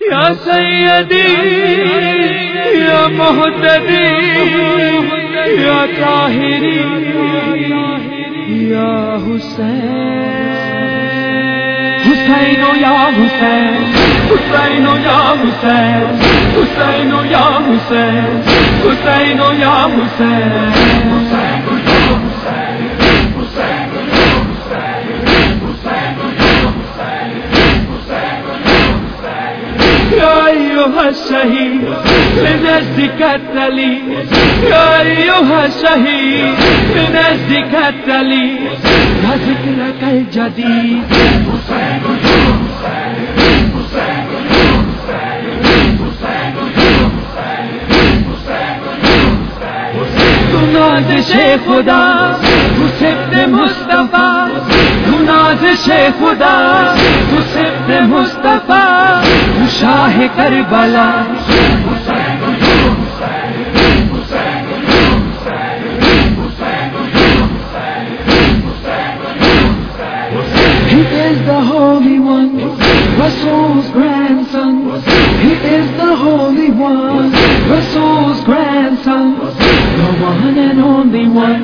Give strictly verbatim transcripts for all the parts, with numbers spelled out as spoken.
یا سیدی یا مہتدی یا طاہری یا حسین حسین یا حسین حسین یا حسین حسین یا حسین حسین یا حسین يا أيها الشهيد لنجدك التلي يا أيها الشهيد لنجدك التلي يا ذكرك الجديد تو نازش خدا حسین مصطفیٰ تو نازش خدا حسین مصطفیٰ شاہ Karbala He is the Holy One, Rasul's grandson. He is the Holy One, Rasul's grandson, the one and only one.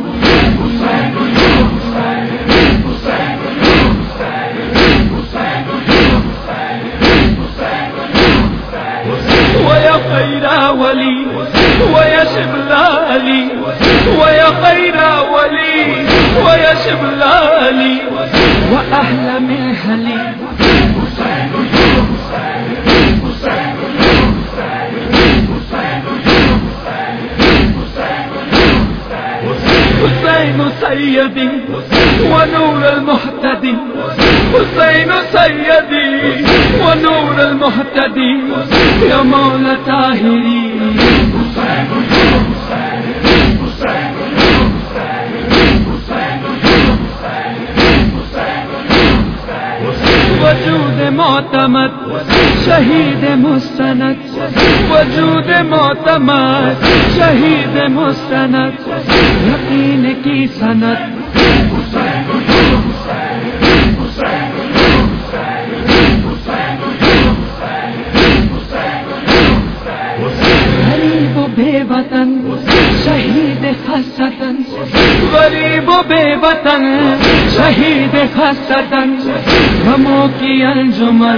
ويا خير ولي ويا شبلالي ويا خير ولي ويا شبلالي وأهل مهلي حسين سيدي ونور المهتدي حسين سيدي ونور المهتدي يا مولا طاهري وجود معتمد شہید مستند وجود معتمد شہید مستند یقین کی سند غریب و بے وطن شہید خاصتن غریب و بے وطن شہید خاصتن غموں کی انجمن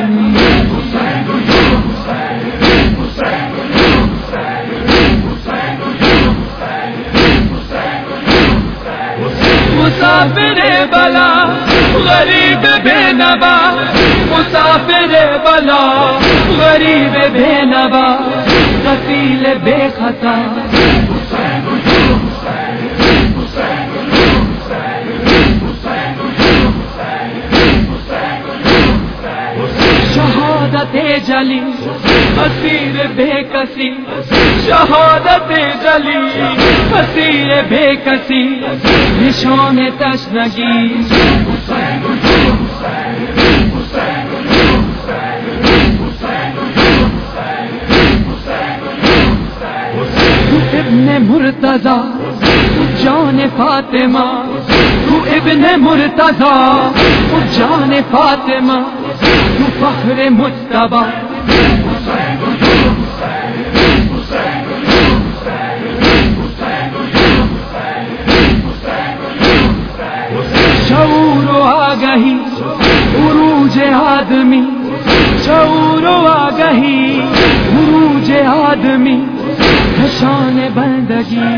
مسافر بلا غریب بے نوا مسافر بلا غریب بے نوا قتیل بے خطا شہادت جلی اسیر بے کسی شہادت جلی اسیر بے کسی نشان تشنگی تو ابن مرتضی تو جان فاطمہ تو ابن مرتضی تو جان فاطمہ تو فخر مجتبی شعور و آگہی عروج آدمی شعور و آگہی عروج آدمی شان بندگی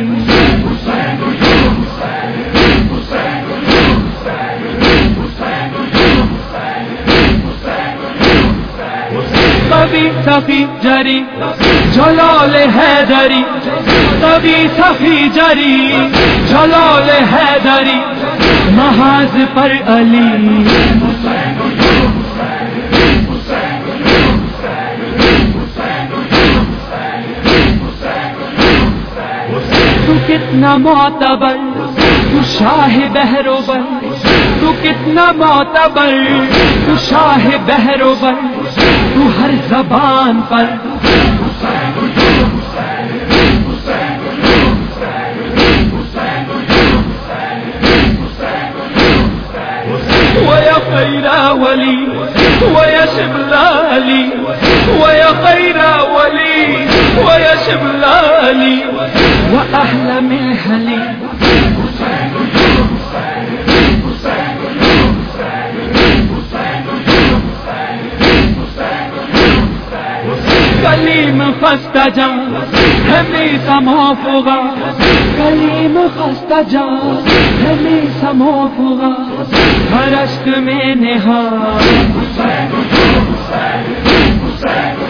کبھی سخی جری جلال حیدری کبھی سخی جری جلال حیدری محاذ پر علی تو کتنا معتبر تو شاہ بہروبر تو کتنا معتبر تو شاہ بہروبر تو ہر زبان پر ويا خير ولي ويا شبلالي ويا ولی وأهل محلی کلیم خستہ جان ہمیں سموفغا کلیم خستہ جان ہمیں سموفغا ہر اشک میں نہا